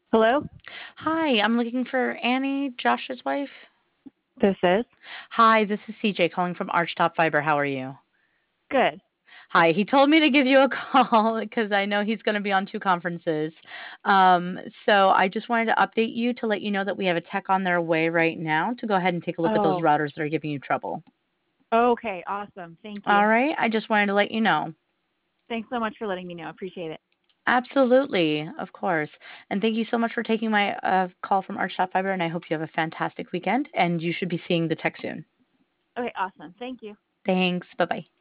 Hello, Hi, I'm looking for Annie, Josh's wife. this is Hi, this is CJ calling from Archtop Fiber. How are you? good. Hi, he told me to give you a call because I know he's going to be on two conferences. So I just wanted to update you to let you know that we have a tech on their way right now to go ahead and take a look at those Oh, routers that are giving you trouble. okay, awesome. Thank you. All right, I just wanted to let you know. Thanks so much for letting me know. Appreciate it. Absolutely, of course. And thank you so much for taking my call from Archtop Fiber, and I hope you have a fantastic weekend, and you should be seeing the tech soon. Okay, awesome. Thank you. Thanks. Bye bye.